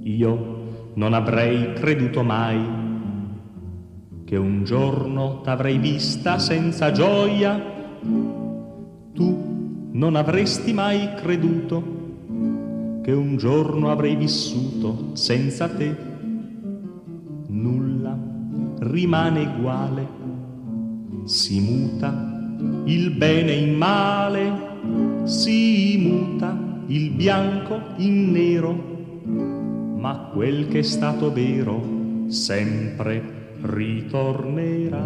Io non avrei creduto mai che un giorno t'avrei vista senza gioia. Tu non avresti mai creduto che un giorno avrei vissuto senza te. Nulla rimane uguale, si muta il bene in male, si muta il bianco in nero, ma quel che è stato vero sempre ritornerà.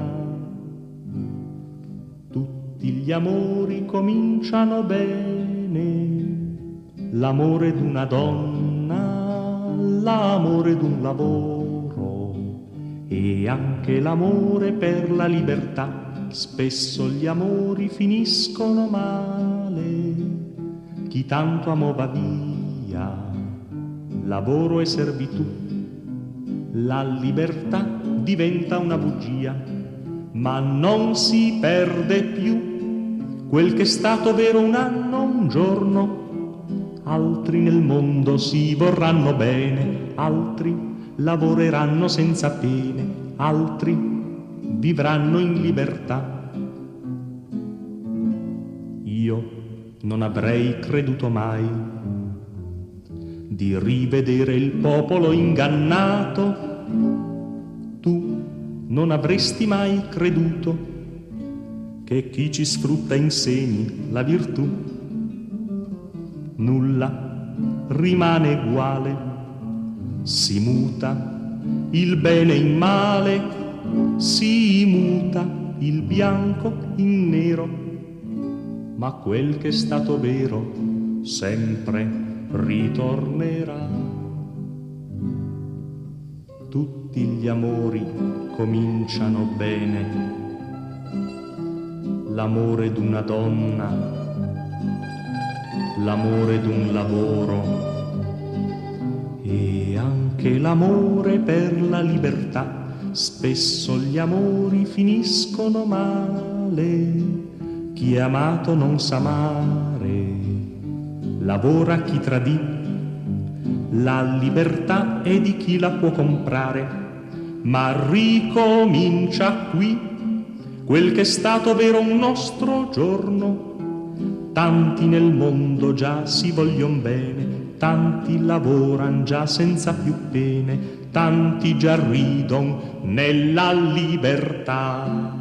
Tutti gli amori cominciano bene, l'amore d'una donna, l'amore d'un lavoro e anche l'amore per la libertà. Spesso gli amori finiscono male, chi tanto amò va via, lavoro e servitù, la libertà diventa una bugia, ma non si perde più quel che è stato vero un anno, un giorno. Altri nel mondo si vorranno bene, altri lavoreranno senza pene, altri vivranno in libertà. Io non avrei creduto mai di rivedere il popolo ingannato. Tu non avresti mai creduto che chi ci sfrutta insegni la virtù. Nulla rimane uguale, si muta il bene in male, si muta il bianco in nero, ma quel che è stato vero sempre ritornerà. Tutti gli amori cominciano bene, l'amore d'una donna, l'amore d'un lavoro e anche l'amore per la libertà. Spesso gli amori finiscono male, chi è amato non sa amare, lavora chi tradì, la libertà è di chi la può comprare, ma ricomincia qui quel che è stato vero un nostro giorno. Tanti nel mondo già si voglion bene, tanti lavoran già senza più pene, tanti già ridon nella libertà.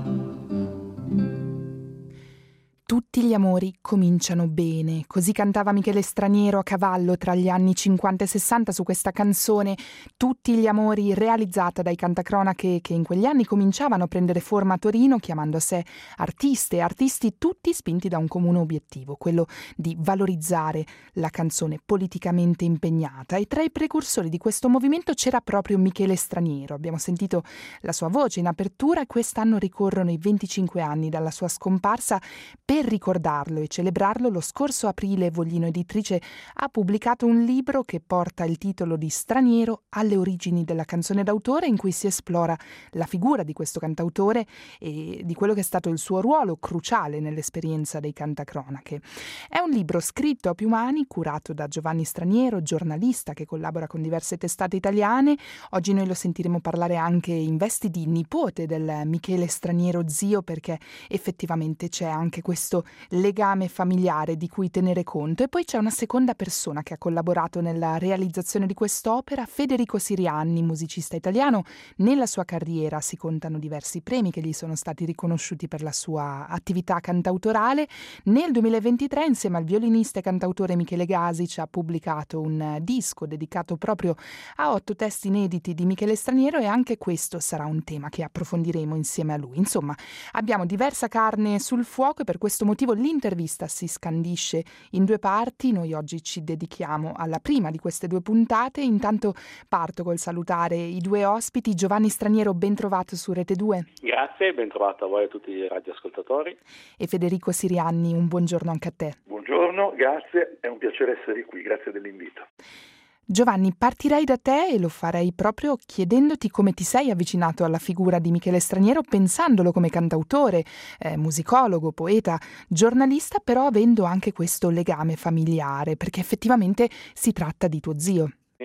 Tutti gli amori cominciano bene, così cantava Michele Straniero a cavallo tra gli anni 50 e 60 su questa canzone Tutti gli amori, realizzata dai cantacronache che in quegli anni cominciavano a prendere forma a Torino, chiamando a sé artiste e artisti tutti spinti da un comune obiettivo, quello di valorizzare la canzone politicamente impegnata. E tra i precursori di questo movimento c'era proprio Michele Straniero. Abbiamo sentito la sua voce in apertura e quest'anno ricorrono i 25 anni dalla sua scomparsa. Per ricordarlo e celebrarlo, lo scorso aprile Voglino Editrice ha pubblicato un libro che porta il titolo di Straniero alle origini della canzone d'autore, in cui si esplora la figura di questo cantautore e di quello che è stato il suo ruolo cruciale nell'esperienza dei cantacronache. È un libro scritto a più mani, curato da Giovanni Straniero, giornalista che collabora con diverse testate italiane. Oggi noi lo sentiremo parlare anche in vesti di nipote del Michele Straniero zio, perché effettivamente c'è anche questo legame familiare di cui tenere conto. E poi c'è una seconda persona che ha collaborato nella realizzazione di quest'opera, Federico Sirianni, musicista italiano. Nella sua carriera si contano diversi premi che gli sono stati riconosciuti per la sua attività cantautorale. Nel 2023, insieme al violinista e cantautore Michele Gasic, ha pubblicato un disco dedicato proprio a 8 testi inediti di Michele Straniero, e anche questo sarà un tema che approfondiremo insieme a lui. Insomma, abbiamo diversa carne sul fuoco e per questo motivo l'intervista si scandisce in 2 parti. Noi oggi ci dedichiamo alla prima di queste 2 puntate. Intanto parto col salutare i 2 ospiti. Giovanni Straniero, ben trovato su Rete 2. Grazie, ben trovato a voi e a tutti i radioascoltatori. E Federico Sirianni, un buongiorno anche a te. Buongiorno, grazie, è un piacere essere qui, grazie dell'invito. Giovanni, partirei da te e lo farei proprio chiedendoti come ti sei avvicinato alla figura di Michele Straniero, pensandolo come cantautore, musicologo, poeta, giornalista, però avendo anche questo legame familiare, perché effettivamente si tratta di tuo zio. Io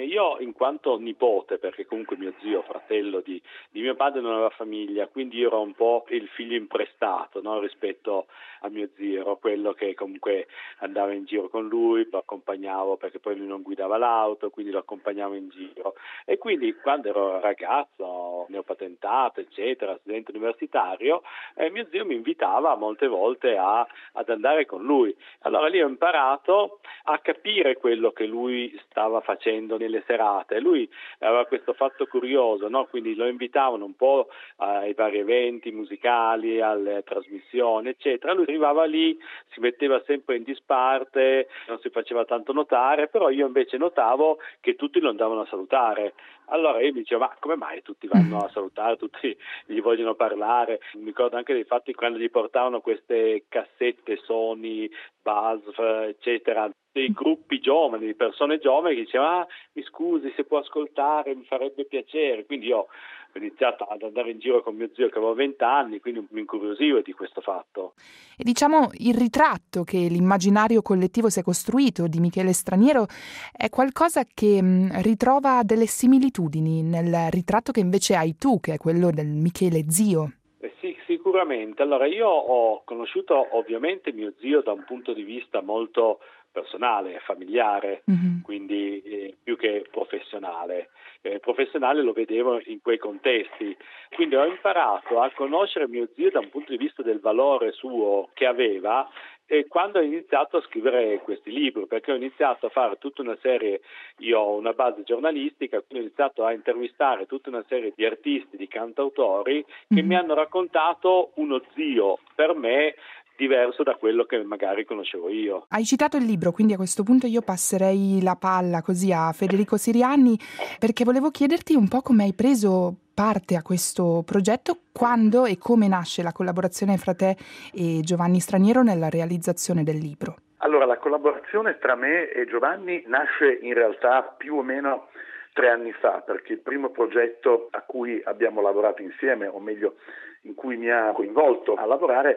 in quanto nipote, perché comunque mio zio, fratello di mio padre, non aveva famiglia, quindi io ero un po' il figlio imprestato, no? Rispetto a mio zio, ero quello che comunque andava in giro con lui, lo accompagnavo perché poi lui non guidava l'auto, quindi lo accompagnavo in giro. E quindi quando ero ragazzo, neopatentato, eccetera, studente universitario, mio zio mi invitava molte volte ad andare con lui. Allora lì ho imparato a capire quello che lui stava facendo nelle serate. Lui aveva questo fatto curioso, no? Quindi lo invitavano un po' ai vari eventi musicali, alle trasmissioni, eccetera. Lui arrivava lì, si metteva sempre in disparte, non si faceva tanto notare, però io invece notavo che tutti lo andavano a salutare. Allora io mi dicevo, ma come mai tutti vanno a salutare, tutti gli vogliono parlare? Mi ricordo anche dei fatti quando gli portavano queste cassette Sony, Buzz, eccetera, dei gruppi giovani, di persone giovani che dicevano, mi scusi se può ascoltare, mi farebbe piacere. Quindi io ho iniziato ad andare in giro con mio zio che aveva 20 anni, quindi mi incuriosivo di questo fatto. E diciamo il ritratto che l'immaginario collettivo si è costruito di Michele Straniero è qualcosa che ritrova delle similitudini nel ritratto che invece hai tu, che è quello del Michele zio. Sì, sicuramente. Allora io ho conosciuto ovviamente mio zio da un punto di vista molto personale, familiare, Mm-hmm. quindi più che professionale. Professionale lo vedevo in quei contesti, quindi ho imparato a conoscere mio zio da un punto di vista del valore suo che aveva quando ho iniziato a scrivere questi libri, perché ho iniziato a fare tutta una serie, io ho una base giornalistica, quindi ho iniziato a intervistare tutta una serie di artisti, di cantautori che mi hanno raccontato uno zio per me diverso da quello che magari conoscevo io. Hai citato il libro, quindi a questo punto io passerei la palla così a Federico Sirianni, perché volevo chiederti un po' come hai preso parte a questo progetto, quando e come nasce la collaborazione fra te e Giovanni Straniero nella realizzazione del libro. Allora, la collaborazione tra me e Giovanni nasce in realtà più o meno 3 anni fa, perché il primo progetto a cui abbiamo lavorato insieme, o meglio in cui mi ha coinvolto a lavorare,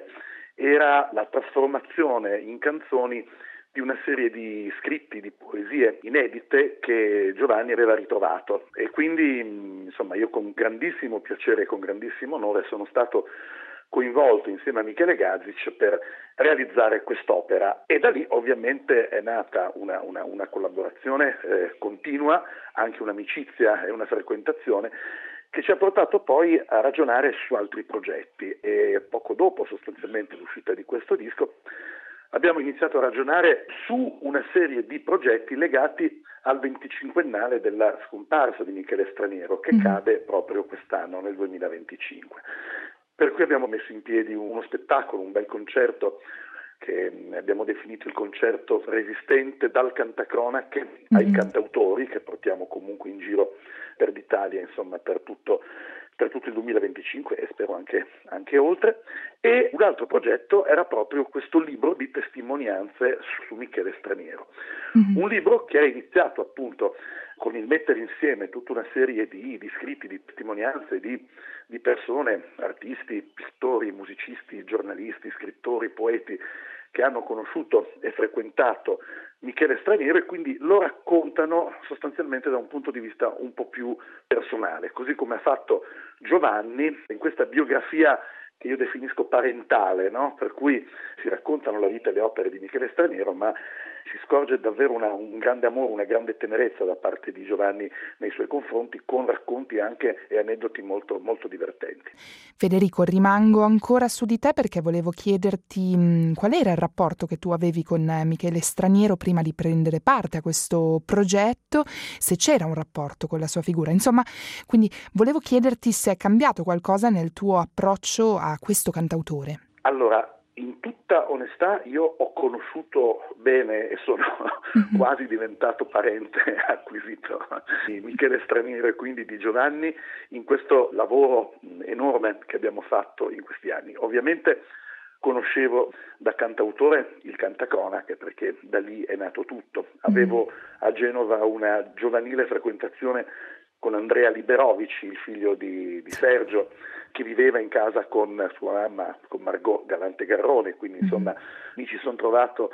era la trasformazione in canzoni di una serie di scritti, di poesie inedite che Giovanni aveva ritrovato, e quindi insomma io con grandissimo piacere e con grandissimo onore sono stato coinvolto insieme a Michele Gazic per realizzare quest'opera, e da lì ovviamente è nata una collaborazione continua, anche un'amicizia e una frequentazione che ci ha portato poi a ragionare su altri progetti, e poco dopo sostanzialmente l'uscita di questo disco abbiamo iniziato a ragionare su una serie di progetti legati al 25ennale della scomparsa di Michele Straniero, che cade proprio quest'anno, nel 2025. Per cui abbiamo messo in piedi uno spettacolo, un bel concerto che abbiamo definito il concerto resistente, dal cantacronache ai cantautori, che portiamo comunque in giro per l'Italia, insomma per tutto il 2025 e spero anche oltre. E un altro progetto era proprio questo libro di testimonianze su Michele Straniero, un libro che è iniziato appunto con il mettere insieme tutta una serie di scritti, di testimonianze di persone, artisti, pittori, musicisti, giornalisti, scrittori, poeti che hanno conosciuto e frequentato Michele Straniero, e quindi lo raccontano sostanzialmente da un punto di vista un po' più personale, così come ha fatto Giovanni in questa biografia che io definisco parentale, no? Per cui si raccontano la vita e le opere di Michele Straniero, ma si scorge davvero un grande amore, una grande tenerezza da parte di Giovanni nei suoi confronti, con racconti anche e aneddoti molto, molto divertenti. Federico, rimango ancora su di te perché volevo chiederti qual era il rapporto che tu avevi con Michele Straniero prima di prendere parte a questo progetto, se c'era un rapporto con la sua figura. Insomma, quindi volevo chiederti se è cambiato qualcosa nel tuo approccio a questo cantautore. Allora, in tutta onestà io ho conosciuto bene e sono quasi diventato parente acquisito di Michele Straniero e quindi di Giovanni in questo lavoro enorme che abbiamo fatto in questi anni. Ovviamente conoscevo da cantautore il cantacronache, perché da lì è nato tutto. Avevo a Genova una giovanile frequentazione con Andrea Liberovici, il figlio di Sergio, che viveva in casa con sua mamma, con Margot Galante Garrone, quindi insomma mi ci sono trovato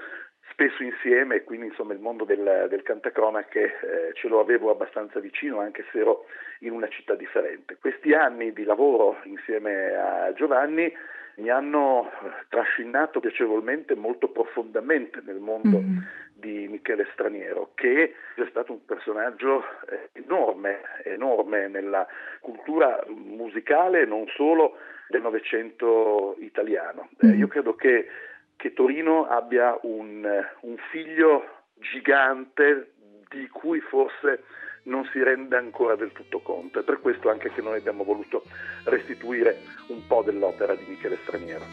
spesso insieme, e quindi insomma il mondo del cantacronache ce lo avevo abbastanza vicino, anche se ero in una città differente. Questi anni di lavoro insieme a Giovanni mi hanno trascinato piacevolmente, molto profondamente nel mondo di Michele Straniero, che è stato un personaggio enorme nella cultura musicale, non solo del Novecento italiano. Io credo che Torino abbia un figlio gigante di cui forse non si rende ancora del tutto conto. È per questo anche che noi abbiamo voluto restituire un po' dell'opera di Michele Straniero.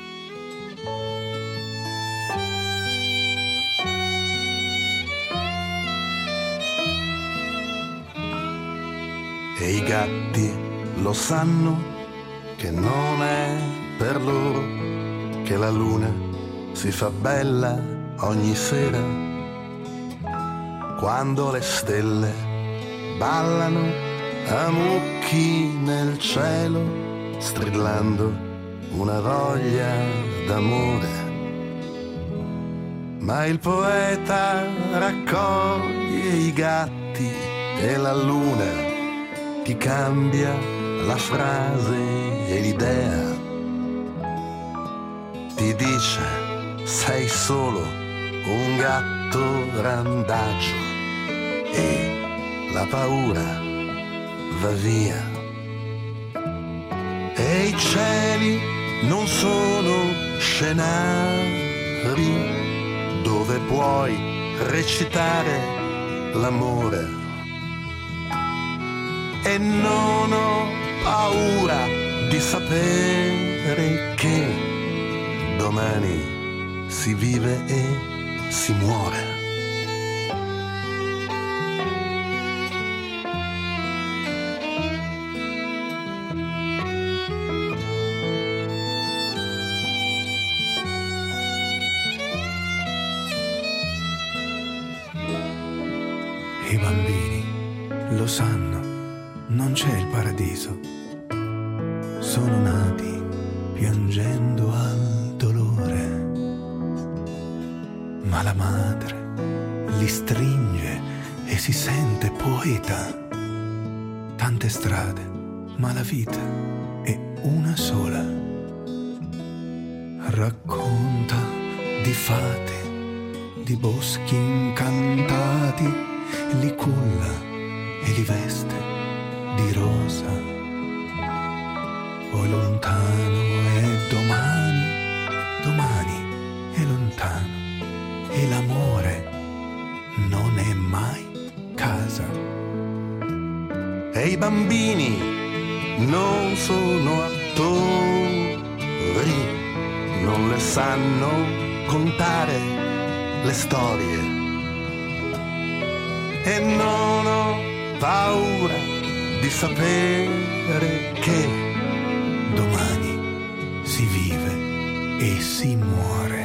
E i gatti lo sanno che non è per loro che la luna si fa bella ogni sera, quando le stelle ballano a mucchi nel cielo, strillando una voglia d'amore. Ma il poeta raccoglie i gatti e la luna, ti cambia la frase e l'idea, ti dice sei solo un gatto randagio e la paura va via. E i cieli non sono scenari dove puoi recitare l'amore, e non ho paura di sapere che domani si vive e si muore. I bambini lo sanno, non c'è il paradiso, sono nati piangendo al dolore, ma la madre li stringe e si sente poeta. Tante strade, ma la vita è una sola. Racconta di fate, di boschi incantati, li culla e li veste di rosa. Poi lontano è domani, domani è lontano, e l'amore non è mai casa. E i bambini non sono attori, non le sanno contare le storie, e non ho paura di sapere che domani si vive e si muore.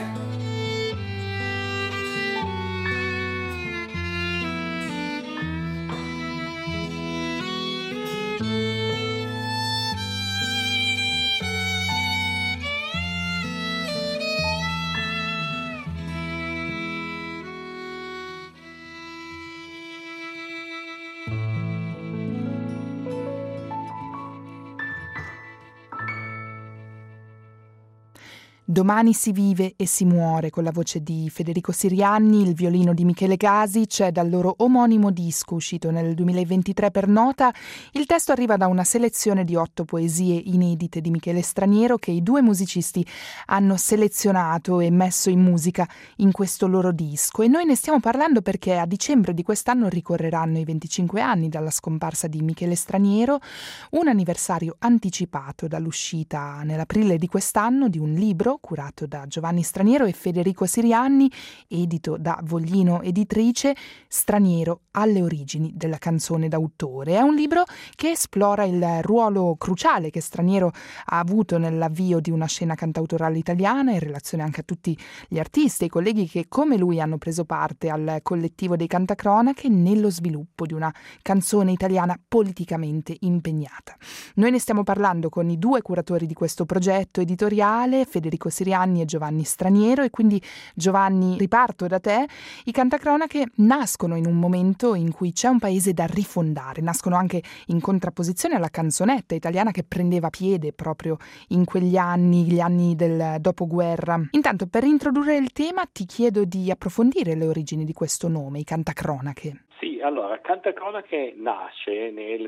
Domani si vive e si muore, con la voce di Federico Sirianni, il violino di Michele Gasi. C'è dal loro omonimo disco uscito nel 2023 per Nota. Il testo arriva da una selezione di 8 poesie inedite di Michele Straniero che i due musicisti hanno selezionato e messo in musica in questo loro disco, e noi ne stiamo parlando perché a dicembre di quest'anno ricorreranno i 25 anni dalla scomparsa di Michele Straniero, un anniversario anticipato dall'uscita nell'aprile di quest'anno di un libro curato da Giovanni Straniero e Federico Sirianni, edito da Voglino Editrice, Straniero alle origini della canzone d'autore. È un libro che esplora il ruolo cruciale che Straniero ha avuto nell'avvio di una scena cantautorale italiana, in relazione anche a tutti gli artisti e i colleghi che come lui hanno preso parte al collettivo dei Cantacronache nello sviluppo di una canzone italiana politicamente impegnata. Noi ne stiamo parlando con i due curatori di questo progetto editoriale, Federico Sirianni e Giovanni Straniero, e quindi Giovanni, riparto da te. I cantacronache nascono in un momento in cui c'è un paese da rifondare, nascono anche in contrapposizione alla canzonetta italiana che prendeva piede proprio in quegli anni, gli anni del dopoguerra. Intanto, per introdurre il tema, ti chiedo di approfondire le origini di questo nome, i cantacronache. Sì, allora, Cantacronache nasce nel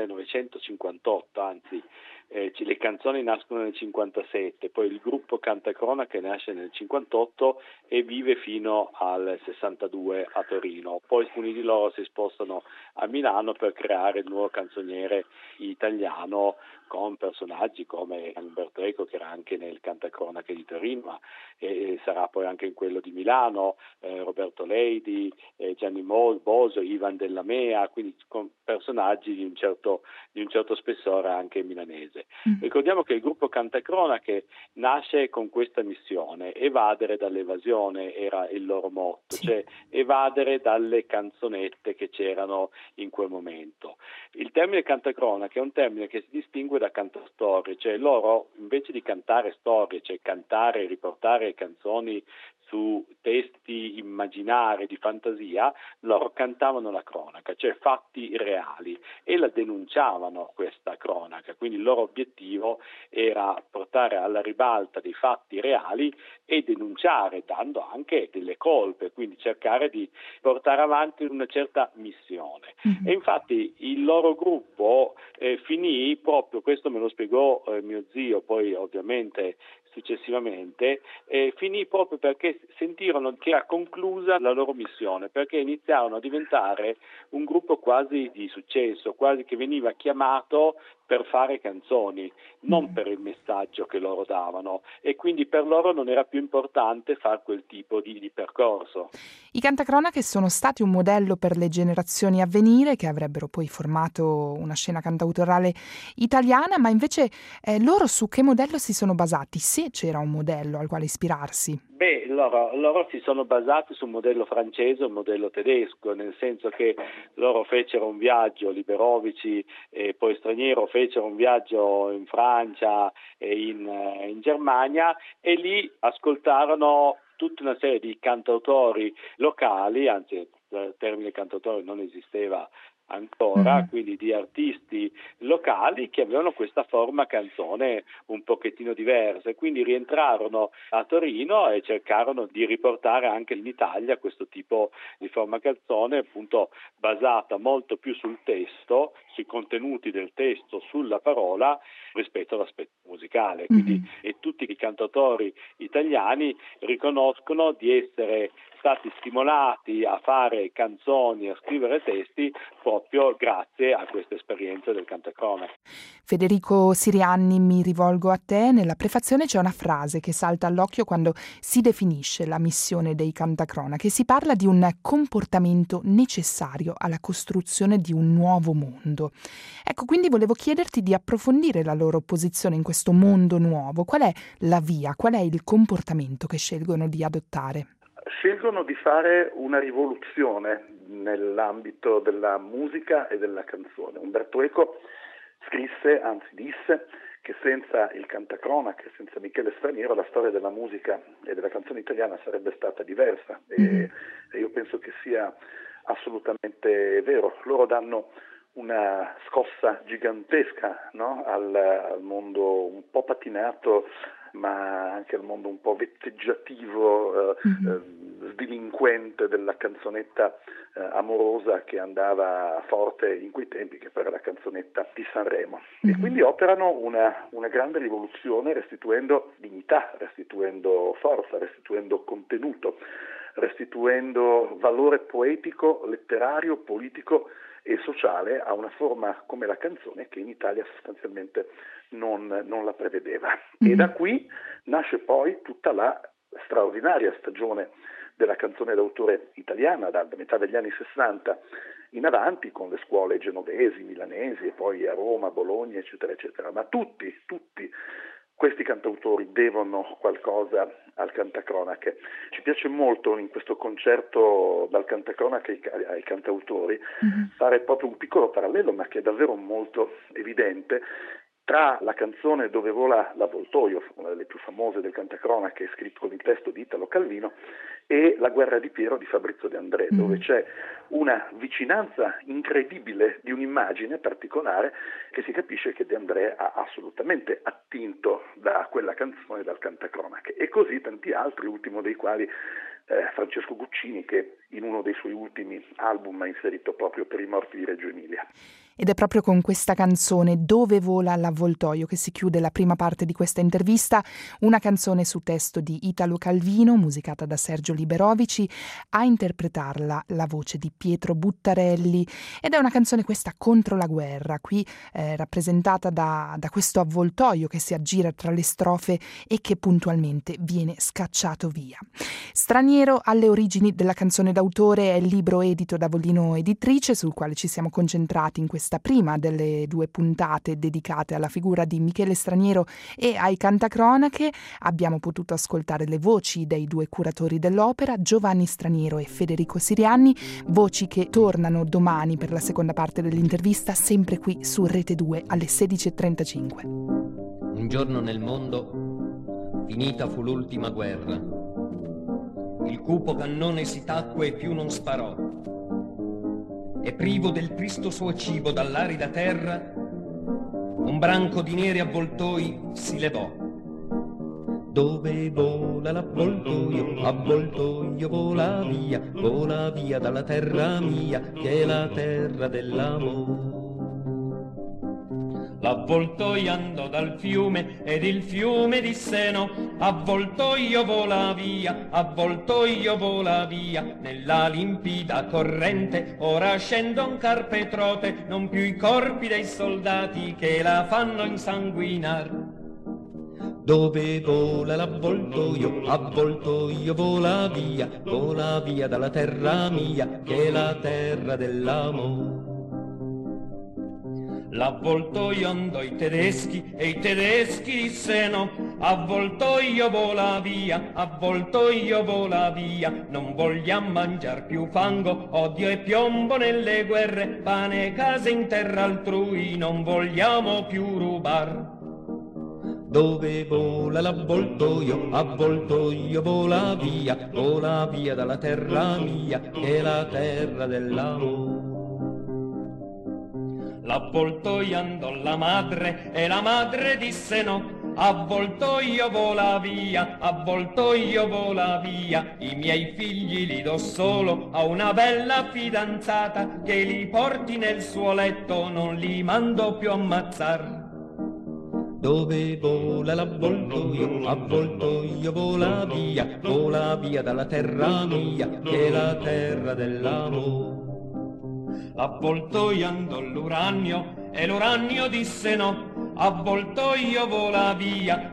1958, anzi le canzoni nascono nel 57, poi il gruppo Cantacronache nasce nel 58 e vive fino al 62 a Torino. Poi alcuni di loro si spostano a Milano per creare il nuovo canzoniere italiano con personaggi come Umberto Eco, che era anche nel Cantacronache di Torino, ma sarà poi anche in quello di Milano, Roberto Leidi, Gianni Boso, Ivan Della Mea, quindi con personaggi di un certo spessore anche milanese. Ricordiamo che il gruppo Cantacronache nasce con questa missione: evadere dall'evasione era il loro motto, cioè evadere dalle canzonette che c'erano in quel momento. Il termine Cantacronache è un termine che si distingue da cantastorie, cioè loro invece di cantare storie, cioè cantare e riportare canzoni su testi immaginari di fantasia, loro cantavano la cronaca, cioè fatti reali, e la denunciavano questa cronaca. Quindi il loro obiettivo era portare alla ribalta dei fatti reali e denunciare, dando anche delle colpe, quindi cercare di portare avanti una certa missione. E infatti il loro gruppo finì proprio, questo me lo spiegò mio zio, poi ovviamente successivamente, finì proprio perché sentirono che era conclusa la loro missione, perché iniziarono a diventare un gruppo quasi di successo, quasi che veniva chiamato per fare canzoni, non per il messaggio che loro davano, e quindi per loro non era più importante fare quel tipo di percorso. I cantacronache sono stati un modello per le generazioni a venire, che avrebbero poi formato una scena cantautorale italiana, ma invece loro su che modello si sono basati, se c'era un modello al quale ispirarsi? Beh, loro si sono basati su un modello francese e un modello tedesco, nel senso che loro fecero un viaggio, Liberovici e poi Straniero fecero un viaggio in Francia e in Germania, e lì ascoltarono tutta una serie di cantautori locali, anzi il termine cantautore non esisteva ancora, quindi di artisti locali che avevano questa forma canzone un pochettino diversa, e quindi rientrarono a Torino e cercarono di riportare anche in Italia questo tipo di forma canzone, appunto basata molto più sul testo, sui contenuti del testo, sulla parola, rispetto all'aspetto musicale. Quindi e tutti i cantautori italiani riconoscono di essere stati stimolati a fare canzoni, a scrivere testi proprio grazie a questa esperienza del cantacronache. Federico Sirianni, mi rivolgo a te. Nella prefazione c'è una frase che salta all'occhio quando si definisce la missione dei cantacronache. Si parla di un comportamento necessario alla costruzione di un nuovo mondo. Ecco, quindi volevo chiederti di approfondire la loro posizione in questo mondo nuovo. Qual è la via, qual è il comportamento che scelgono di adottare? Scelgono di fare una rivoluzione nell'ambito della musica e della canzone. Umberto Eco scrisse, anzi disse, che senza il cantacronache, senza Michele Straniero, la storia della musica e della canzone italiana sarebbe stata diversa, e io penso che sia assolutamente vero. Loro danno una scossa gigantesca, no? al mondo un po' patinato, ma anche al mondo un po' vetteggiativo, sdelinquente della canzonetta amorosa che andava forte in quei tempi, che poi era la canzonetta di Sanremo. E quindi operano una grande rivoluzione, restituendo dignità, restituendo forza, restituendo contenuto, restituendo valore poetico, letterario, politico e sociale a una forma come la canzone che in Italia sostanzialmente non la prevedeva. E da qui nasce poi tutta la straordinaria stagione della canzone d'autore italiana, da metà degli anni 60 in avanti, con le scuole genovesi, milanesi e poi a Roma, Bologna, eccetera, eccetera. Ma tutti questi cantautori devono qualcosa al cantacronache. Ci piace molto in questo concerto dal cantacronache ai cantautori fare proprio un piccolo parallelo, ma che è davvero molto evidente, Tra la canzone Dove vola l'avvoltoio, una delle più famose del cantacronache, scritto con il testo di Italo Calvino, e La guerra di Piero di Fabrizio De André, dove c'è una vicinanza incredibile di un'immagine particolare che si capisce che De André ha assolutamente attinto da quella canzone, dal cantacronache, e così tanti altri, ultimo dei quali Francesco Guccini, che in uno dei suoi ultimi album ha inserito proprio Per i morti di Reggio Emilia. Ed è proprio con questa canzone Dove vola l'avvoltoio che si chiude la prima parte di questa intervista, una canzone su testo di Italo Calvino, musicata da Sergio Liberovici, a interpretarla la voce di Pietro Buttarelli, ed è una canzone questa contro la guerra, qui rappresentata da questo avvoltoio che si aggira tra le strofe e che puntualmente viene scacciato via. Straniero alle origini della canzone d'autore è il libro edito da Vollino Editrice, sul quale ci siamo concentrati in questa prima delle 2 puntate dedicate alla figura di Michele Straniero e ai cantacronache. Abbiamo potuto ascoltare le voci dei 2 curatori dell'opera, Giovanni Straniero e Federico Sirianni, voci che tornano domani per la seconda parte dell'intervista, sempre qui su Rete 2 alle 16:35. Un giorno nel mondo, finita fu l'ultima guerra. Il cupo cannone si tacque e più non sparò. E privo del tristo suo cibo dall'arida terra, un branco di neri avvoltoi si levò. Dove vola l'avvoltoio, avvoltoio vola via dalla terra mia, che è la terra dell'amore. L'avvoltoio andò dal fiume ed il fiume disse no, avvoltoio vola via, nella limpida corrente ora scendo un carpetrote, non più i corpi dei soldati che la fanno insanguinar. Dove vola l'avvoltoio, avvoltoio vola via dalla terra mia, che è la terra dell'amore. L'avvoltoio andò ai tedeschi e i tedeschi dissero avvoltoio vola via, non vogliamo mangiar più fango, odio e piombo nelle guerre, pane e case in terra altrui, non vogliamo più rubar. Dove vola l'avvoltoio, avvoltoio vola via dalla terra mia, che è la terra dell'amore. L'avvoltoio andò la madre e la madre disse no, avvoltoio vola via, i miei figli li do solo a una bella fidanzata che li porti nel suo letto, non li mando più ammazzar. Dove vola l'avvoltoio, avvoltoio vola via dalla terra mia, che è la terra dell'amore. L'avvoltoio andò l'uranio e l'uranio disse no, avvoltoio vola via,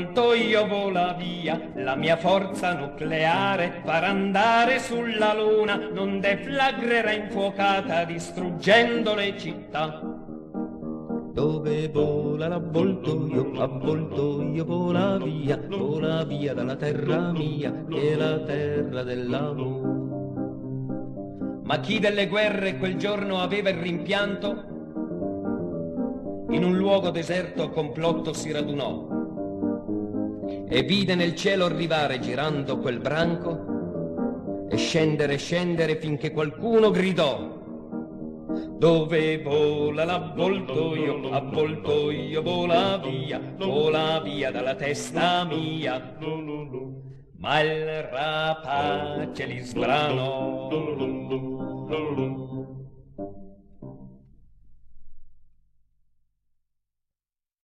la mia forza nucleare farà andare sulla luna, non deflagrerà infuocata distruggendo le città. Dove vola l'avvoltoio, avvoltoio vola via dalla terra mia, che è la terra dell'amore. Ma chi delle guerre quel giorno aveva il rimpianto, in un luogo deserto complotto si radunò e vide nel cielo arrivare girando quel branco e scendere finché qualcuno gridò: dove vola l'avvoltoio, avvoltoio vola via dalla testa mia. Ma il rapace li sbranò